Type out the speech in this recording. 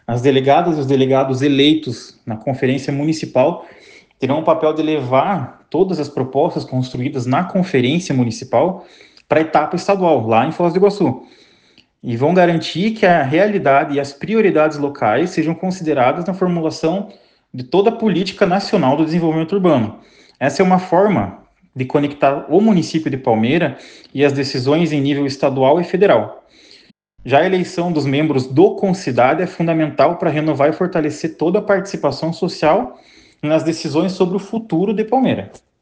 As delegadas e os delegados eleitos na Conferência Municipal terão o papel de levar todas as propostas construídas na Conferência Municipal para a etapa estadual, lá em Foz do Iguaçu. E vão garantir que a realidade e as prioridades locais sejam consideradas na formulação de toda a política nacional do desenvolvimento urbano. Essa é uma forma de conectar o município de Palmeira e as decisões em nível estadual e federal. Já a eleição dos membros do Concidade é fundamental para renovar e fortalecer toda a participação social nas decisões sobre o futuro de Palmeira.